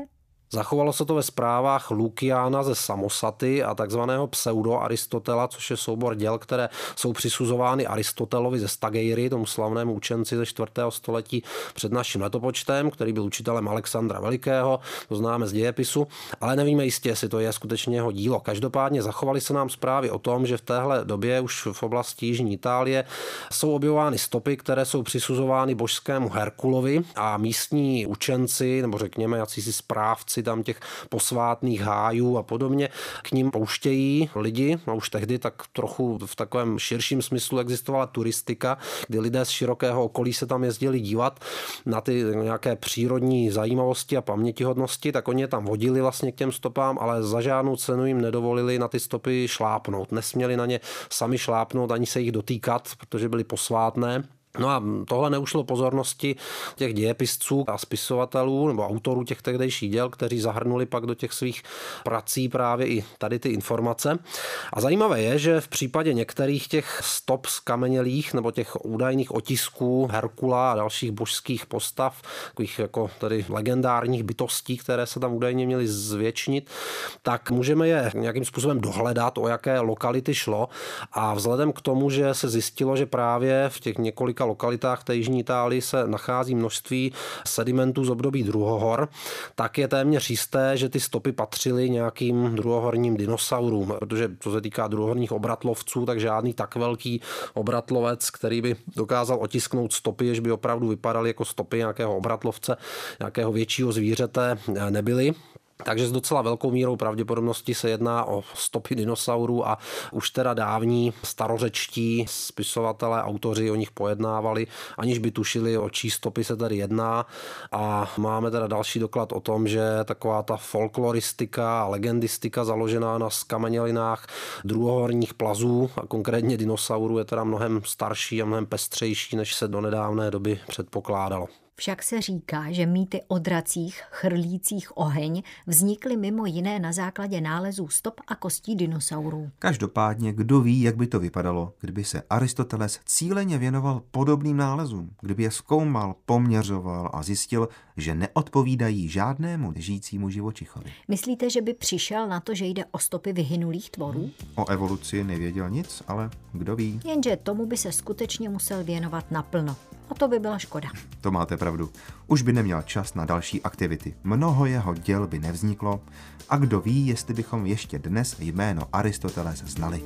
Zachovalo se to ve zprávách Lukiána ze Samosaty a takzvaného pseudo-Aristotela, což je soubor děl, které jsou přisuzovány Aristotelovi ze Stageiry, tomu slavnému učenci ze čtvrtého století před naším letopočtem, který byl učitelem Alexandra Velikého, to známe z dějepisu, ale nevíme jistě, jestli to je skutečně jeho dílo. Každopádně zachovaly se nám zprávy o tom, že v téhle době už v oblasti jižní Itálie jsou objevovány stopy, které jsou přisuzovány božskému Herkulovi a místní učenci, nebo řekněme jacísi správci tam těch posvátných hájů a podobně, k ním pouštějí lidi. A už tehdy tak trochu v takovém širším smyslu existovala turistika, kdy lidé z širokého okolí se tam jezdili dívat na ty nějaké přírodní zajímavosti a pamětihodnosti, tak oni je tam vodili vlastně k těm stopám, ale za žádnou cenu jim nedovolili na ty stopy šlápnout. Nesměli na ně sami šlápnout, ani se jich dotýkat, protože byly posvátné. No a tohle neušlo pozornosti těch dějepisců a spisovatelů nebo autorů těch tehdejších děl, kteří zahrnuli pak do těch svých prací právě i tady ty informace. A zajímavé je, že v případě některých těch stop skamenělých nebo těch údajných otisků Herkula a dalších božských postav, takových jako tady legendárních bytostí, které se tam údajně měly zvětšnit, tak můžeme je nějakým způsobem dohledat, o jaké lokality šlo. A vzhledem k tomu, že se zjistilo, že právě v těch několika lokalitách té jižní Itálii se nachází množství sedimentů z období druhohor, tak je téměř jisté, že ty stopy patřily nějakým druhohorním dinosaurům, protože co se týká druhohorních obratlovců, tak žádný tak velký obratlovec, který by dokázal otisknout stopy, jež by opravdu vypadaly jako stopy nějakého obratlovce, nějakého většího zvířete, nebyly. Takže s docela velkou mírou pravděpodobnosti se jedná o stopy dinosaurů a už teda dávní starořečtí spisovatelé, autoři o nich pojednávali, aniž by tušili, o čí stopy se tady jedná. A máme teda další doklad o tom, že taková ta folkloristika a legendistika založená na skamenělinách druhohorních plazů a konkrétně dinosaurů je teda mnohem starší a mnohem pestřejší, než se do nedávné doby předpokládalo. Však se říká, že mýty o dracích chrlících oheň vznikly mimo jiné na základě nálezů stop a kostí dinosaurů. Každopádně, kdo ví, jak by to vypadalo, kdyby se Aristoteles cíleně věnoval podobným nálezům, kdyby je zkoumal, poměřoval a zjistil, že neodpovídají žádnému žijícímu živočichovi. Myslíte, že by přišel na to, že jde o stopy vyhynulých tvorů? O evoluci nevěděl nic, ale kdo ví. Jenže tomu by se skutečně musel věnovat naplno. A to by byla škoda. To máte pravdu. Už by neměl čas na další aktivity. Mnoho jeho děl by nevzniklo a kdo ví, jestli bychom ještě dnes jméno Aristoteles znali.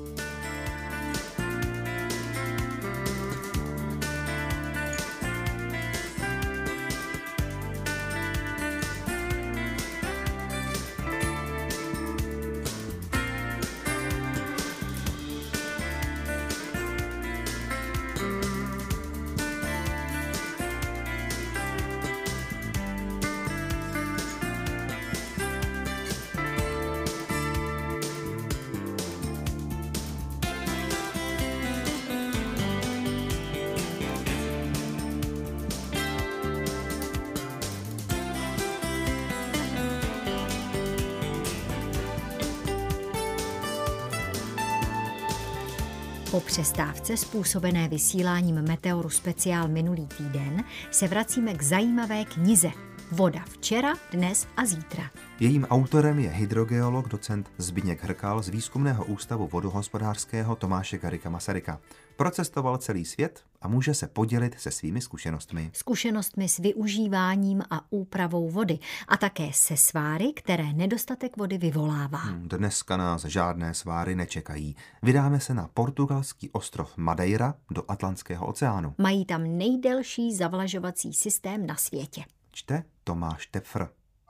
Po přestávce způsobené vysíláním Meteoru speciál minulý týden se vracíme k zajímavé knize Voda včera, dnes a zítra. Jejím autorem je hydrogeolog docent Zbyněk Hrkal z Výzkumného ústavu vodohospodářského Tomáše Garrigua Masaryka. Procestoval celý svět a může se podělit se svými zkušenostmi. Zkušenostmi s využíváním a úpravou vody a také se sváry, které nedostatek vody vyvolává. Hmm, dneska nás žádné sváry nečekají. Vydáme se na portugalský ostrov Madeira do Atlantského oceánu. Mají tam nejdelší zavlažovací systém na světě. Čte Tomáš Tepfr.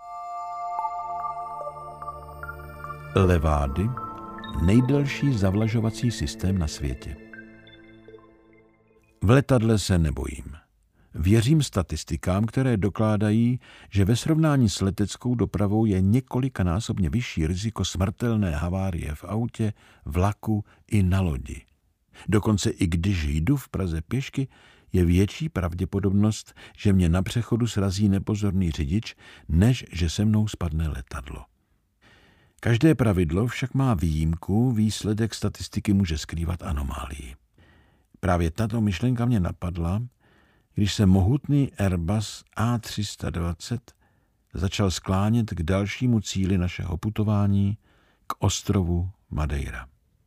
Levády, nejdelší zavlažovací systém na světě. V letadle se nebojím. Věřím statistikám, které dokládají, že ve srovnání s leteckou dopravou je několikanásobně vyšší riziko smrtelné havárie v autě, vlaku i na lodi. Dokonce i když jdu v Praze pěšky, je větší pravděpodobnost, že mě na přechodu srazí nepozorný řidič, než že se mnou spadne letadlo. Každé pravidlo však má výjimku, výsledek statistiky může skrývat anomálii. Právě tato myšlenka mě napadla, když se mohutný Airbus A tři sta dvacet začal sklánět k dalšímu cíli našeho putování, k ostrovu Madeira.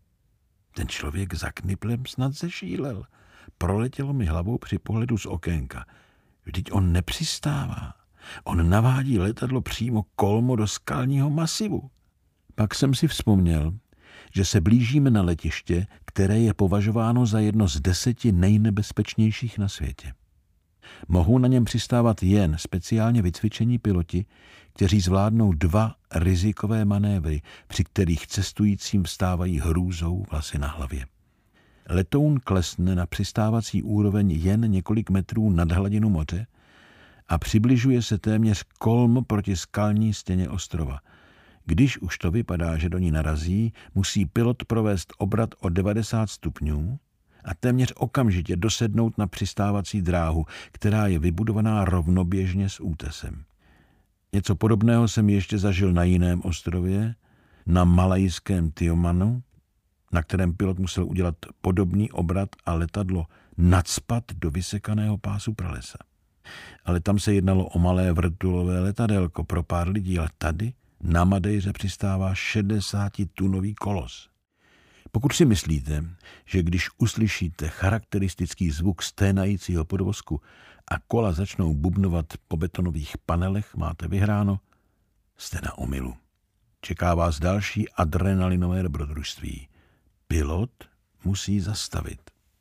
Ten člověk za kniplem snad zešílel. Proletělo mi hlavou při pohledu z okénka. Vždyť on nepřistává. On navádí letadlo přímo kolmo do skalního masivu. Pak jsem si vzpomněl, že se blížíme na letiště, které je považováno za jedno z deseti nejnebezpečnějších na světě. Mohou na něm přistávat jen speciálně vycvičení piloti, kteří zvládnou dva rizikové manévry, při kterých cestujícím vstávají hrůzou vlasy na hlavě. Letoun klesne na přistávací úroveň jen několik metrů nad hladinu moře a přibližuje se téměř kolmo proti skalní stěně ostrova. Když už to vypadá, že do ní narazí, musí pilot provést obrat o devadesát stupňů a téměř okamžitě dosednout na přistávací dráhu, která je vybudovaná rovnoběžně s útesem. Něco podobného jsem ještě zažil na jiném ostrově, na malajském Tiomanu, na kterém pilot musel udělat podobný obrat a letadlo nacpat do vysekaného pásu pralesa. Ale tam se jednalo o malé vrtulové letadélko pro pár lidí, ale tady na Madejře přistává šedesátitunový kolos. Pokud si myslíte, že když uslyšíte charakteristický zvuk sténajícího podvozku a kola začnou bubnovat po betonových panelech, máte vyhráno, jste na omylu. Čeká vás další adrenalinové dobrodružství. Pilot musí zastavit.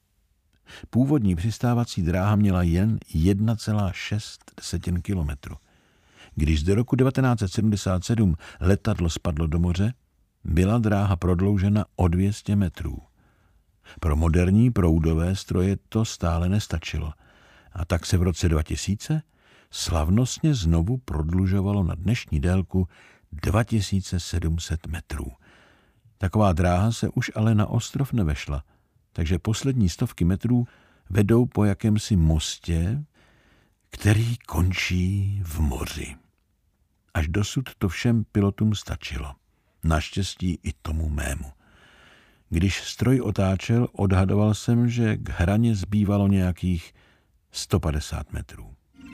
Původní přistávací dráha měla jen jedna celá šest kilometru. Když do roku devatenáct set sedmdesát sedm letadlo spadlo do moře, byla dráha prodloužena o dvě stě metrů. Pro moderní proudové stroje to stále nestačilo. A tak se v roce dva tisíce slavnostně znovu prodlužovalo na dnešní délku dva tisíce sedm set metrů. Taková dráha se už ale na ostrov nevešla, takže poslední stovky metrů vedou po jakémsi mostě, který končí v moři. Až dosud to všem pilotům stačilo. Naštěstí i tomu mému. Když stroj otáčel, odhadoval jsem, že k hraně zbývalo nějakých sto padesát metrů.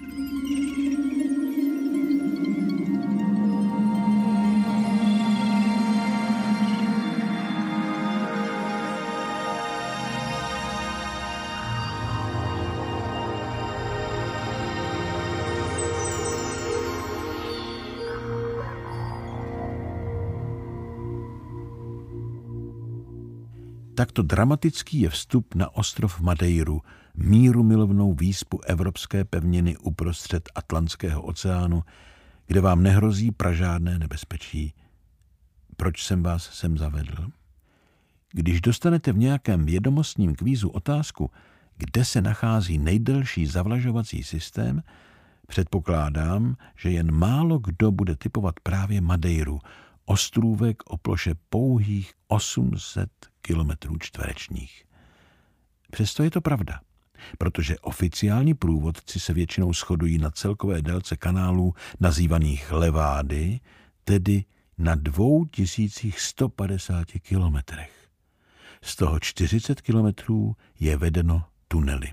Takto dramatický je vstup na ostrov Madeiru, míru milovnou výspu evropské pevniny uprostřed Atlantského oceánu, kde vám nehrozí pražádné nebezpečí. Proč jsem vás sem zavedl? Když dostanete v nějakém vědomostním kvízu otázku, kde se nachází nejdelší zavlažovací systém, předpokládám, že jen málo kdo bude tipovat právě Madeiru, ostrůvek o ploše pouhých osm set kilometrů čtverečních. Přesto je to pravda, protože oficiální průvodci se většinou shodují na celkové délce kanálů nazývaných levády, tedy na dvou tisících sto padesáti kilometrech. Z toho čtyřicet kilometrů je vedeno tunely.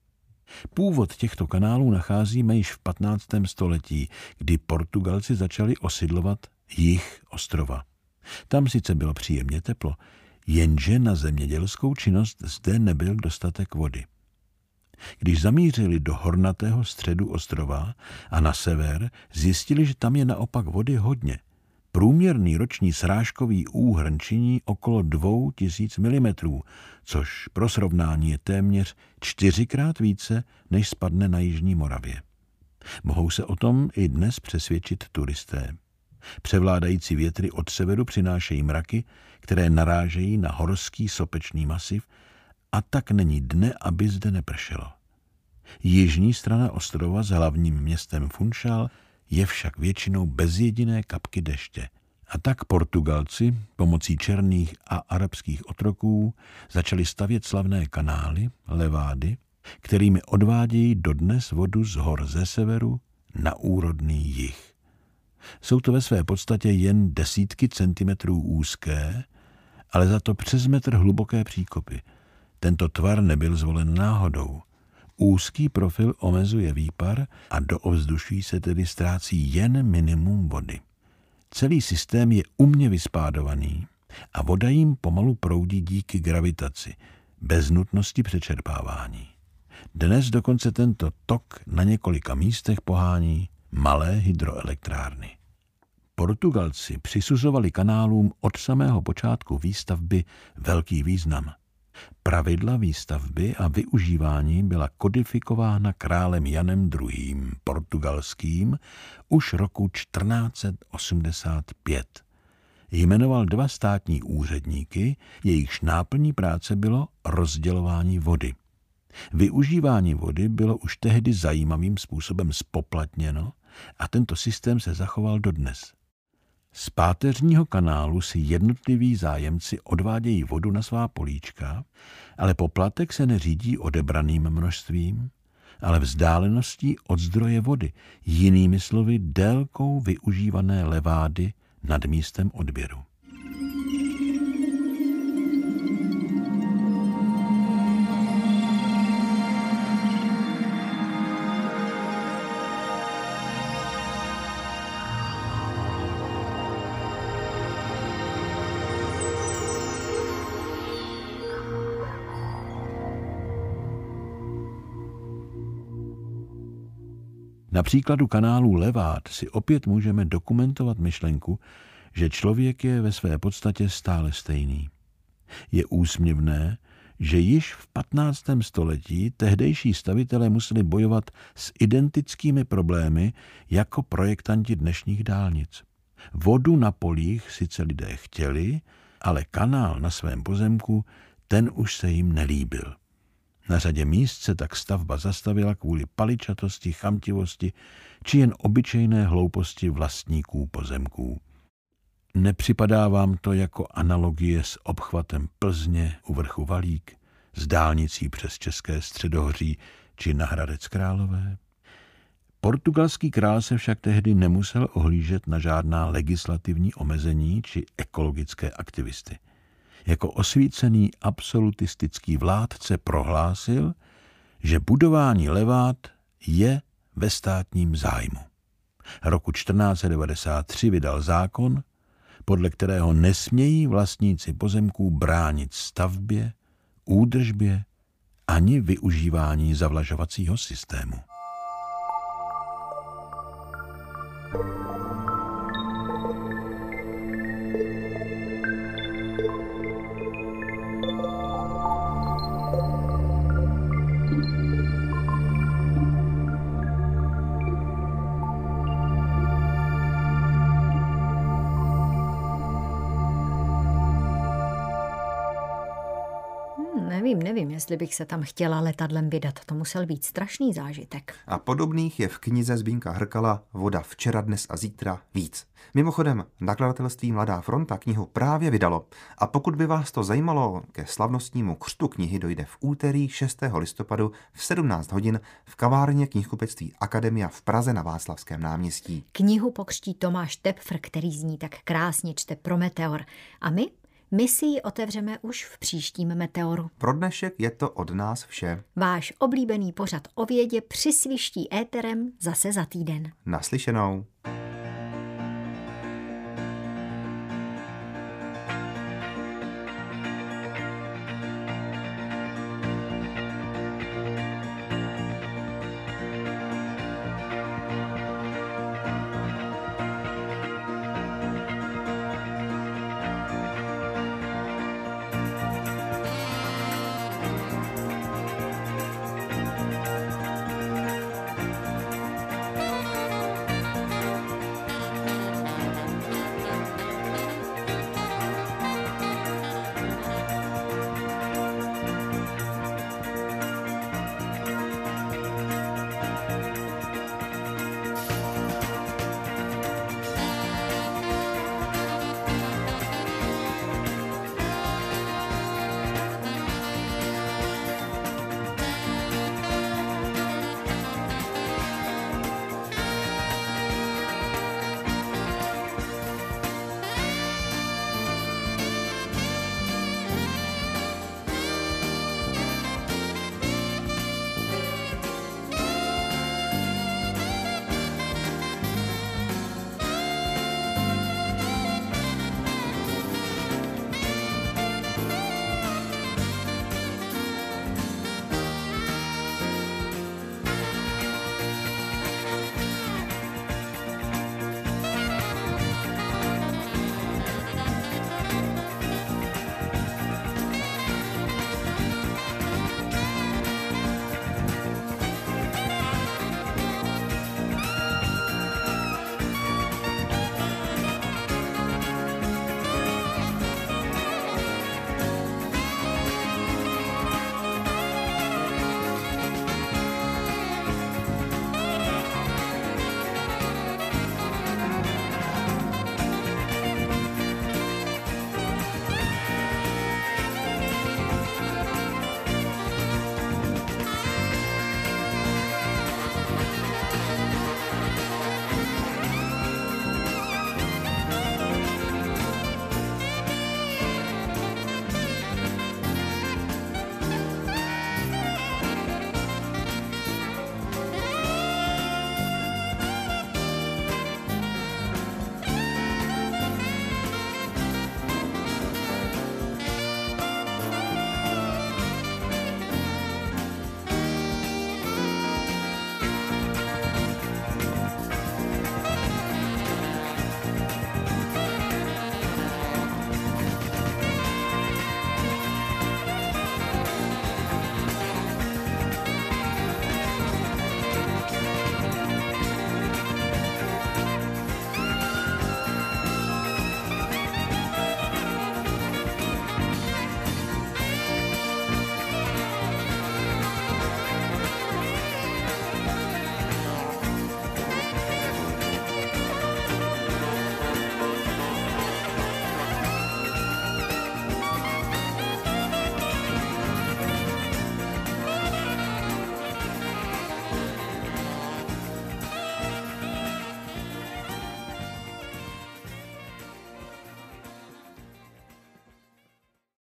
Původ těchto kanálů nacházíme již v patnáctém století, kdy Portugalci začali osidlovat jih ostrova. Tam sice bylo příjemně teplo, jenže na zemědělskou činnost zde nebyl dostatek vody. Když zamířili do hornatého středu ostrova a na sever, zjistili, že tam je naopak vody hodně. Průměrný roční srážkový úhrn činí okolo dvou tisíc milimetrů, což pro srovnání je téměř čtyřikrát více, než spadne na jižní Moravě. Mohou se o tom i dnes přesvědčit turisté. Převládající větry od severu přinášejí mraky, které narážejí na horský sopečný masiv, a tak není dne, aby zde nepršelo. Jižní strana ostrova s hlavním městem Funchal je však většinou bez jediné kapky deště. A tak Portugalci pomocí černých a arabských otroků začali stavět slavné kanály, levády, kterými odvádějí dodnes vodu z hor ze severu na úrodný jih. Jsou to ve své podstatě jen desítky centimetrů úzké, ale za to přes metr hluboké příkopy. Tento tvar nebyl zvolen náhodou. Úzký profil omezuje výpar a do ovzduší se tedy ztrácí jen minimum vody. Celý systém je umně vyspádovaný a voda jim pomalu proudí díky gravitaci, bez nutnosti přečerpávání. Dnes dokonce tento tok na několika místech pohání malé hydroelektrárny. Portugalci přisuzovali kanálům od samého počátku výstavby velký význam. Pravidla výstavby a využívání byla kodifikována králem Janem druhým. portugalským už roku čtrnáct set osmdesát pět. Jmenoval dva státní úředníky, jejichž náplní práce bylo rozdělování vody. Využívání vody bylo už tehdy zajímavým způsobem spoplatněno a tento systém se zachoval dodnes. Z páteřního kanálu si jednotliví zájemci odvádějí vodu na svá políčka, ale poplatek se neřídí odebraným množstvím, ale vzdáleností od zdroje vody, jinými slovy délkou využívané levády nad místem odběru. Na příkladu kanálu Levát si opět můžeme dokumentovat myšlenku, že člověk je ve své podstatě stále stejný. Je úsměvné, že již v patnáctém století tehdejší stavitelé museli bojovat s identickými problémy jako projektanti dnešních dálnic. Vodu na polích sice lidé chtěli, ale kanál na svém pozemku, ten už se jim nelíbil. Na řadě míst se tak stavba zastavila kvůli paličatosti, chamtivosti či jen obyčejné hlouposti vlastníků pozemků. Nepřipadá vám to jako analogie s obchvatem Plzně u vrchu Valík, s dálnicí přes České středohoří či na Hradec Králové? Portugalský král se však tehdy nemusel ohlížet na žádná legislativní omezení či ekologické aktivisty. Jako osvícený absolutistický vládce prohlásil, že budování levát je ve státním zájmu. Roku čtrnáct set devadesát tři vydal zákon, podle kterého nesmějí vlastníci pozemků bránit stavbě, údržbě ani využívání zavlažovacího systému. Nevím, nevím, jestli bych se tam chtěla letadlem vydat. To musel být strašný zážitek. A podobných je v knize Zbyňka Hrkala Voda včera, dnes a zítra víc. Mimochodem, nakladatelství Mladá fronta knihu právě vydalo. A pokud by vás to zajímalo, ke slavnostnímu křtu knihy dojde v úterý šestého listopadu v sedmnáct hodin v kavárně knihkupectví Akademia v Praze na Václavském náměstí. Knihu pokřtí Tomáš Tepfr, který z ní tak krásně čte pro Meteor. A my? My si ji otevřeme už v příštím Meteoru. Pro dnešek je to od nás vše. Váš oblíbený pořad o vědě přisviští éterem zase za týden. Naslyšenou.